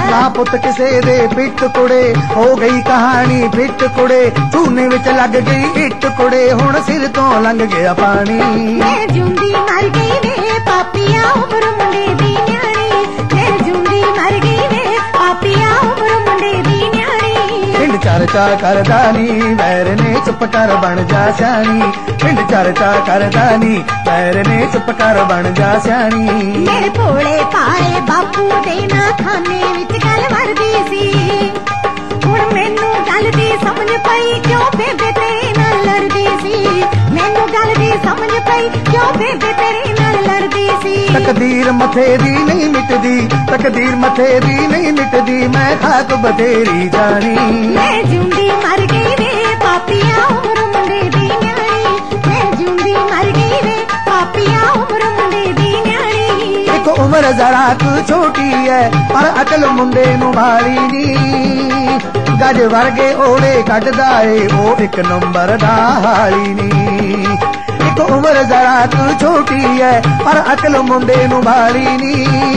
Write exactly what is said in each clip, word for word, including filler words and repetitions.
ना पुत किसे दे पिट कुड़े, हो गई कहानी फिट कुड़े, चूने विच लग गई इट कुड़े, हुण सिर तो लंघ गया पानी। मैं जूंदी मर गई वे पापिया उम्र मुंडे दी न्याणी, मैं जूंदी मर गई वे पापिया उम्र मुंडे दी न्याणी। पिंड चर्चा करदा नी वैर ने चुप कर बन जा स्याणी, पिंड चर्चा करदा नी वैर ने चुप कर बन जा स्याणी। मेरे भोले भाले बापू दे ना खाने विच गल वरदी सी, हुण मैनू गल दी समझ पई क्यों बेबे तेरे नाल लड़दी सी, मैनू गल दी समझ पई क्यों बेबे तेरे नाल लड़दी सी। तकदीर मथे दी नहीं मिटदी, तकदीर मथे दी नहीं मिटदी, मैं खाक बतेरी जानी। मैं जूंदी मर गई वे पापिया उम्र मुंडे दी न्याणी, मैं जूंदी मर गई वे पापिया उम्र मुंडे दी न्याणी। एक उम्र जरा तू छोटी है पर अकल मुंडे नू भारी नी, गज वर्गे ओड़े कटदा ए ओ एक नंबर दा हाली नी। एक उम्र जरा तू छोटी है पर अकल मुंडे नू भारी नी,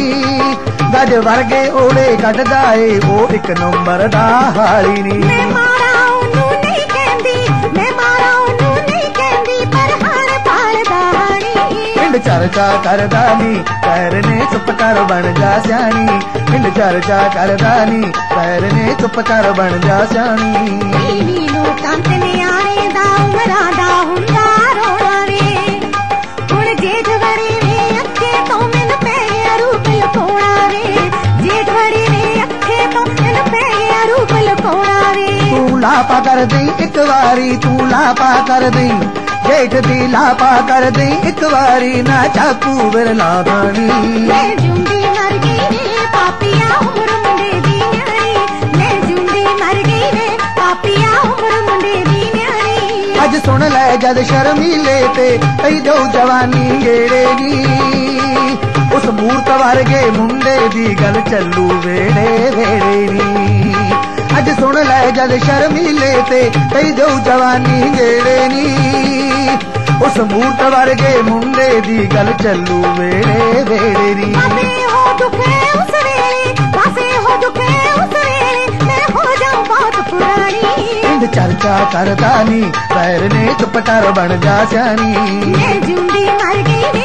गज वर्गे ओड़े कटदा ए ओ एक नंबर दा हाली नी। मैं मारा ओनू नहीं कहंदी, मैं मारा ओनू नहीं कहंदी, पर हाण पालदा हाणी। पिंड चर्चा करदा नी पैर ने चुप कर बन जा स्याणी, पिंड चर्चा करदा नी पैर ने चुप कर बन जा स्याणी। टीवी नू कंत नियाणे दा उमरां दा हुंदा रोणा वे, हुण जेठ वड़ी वे अखे तो मैनू पै गया रूप लुकाउणा वे, जेठ वड़ी वे अखे तो मैनू पै गया रूप लुकाउणा वे। तू लापा कर दई एक वारी, तू लापा कर दई जेठ दी लापा कर दई एक वारी, ना चाकू विरला भानी। मैं जूंदी मर गई वे पापिया उम्र मुंडे दी न्याणी, मैं जूंदी मर गई वे पापिया उम्र मुंडे दी न्याणी। अज सुन लै जद शर्मीले ते कई दो जवानी गेड़े नी, उस मूर्त वर्गे मुंडे दी गल चलू वेड़े वेड़े नी। अज सुन लै जद शर्मीले ते कई दो जवानी गेड़े नी, उस मूर्त वर्गे मुंडे दी गल चलू वेड़े वेड़े नी। पासे हो दुखे उस वेले, पासे हो दुखे उस वेले, मैं हो जाऊं बहुत पुरानी। पिंड चर्चा करदा नी पैर ने चुप कर बन जा स्याणी, मैं जूंदी मर गई वे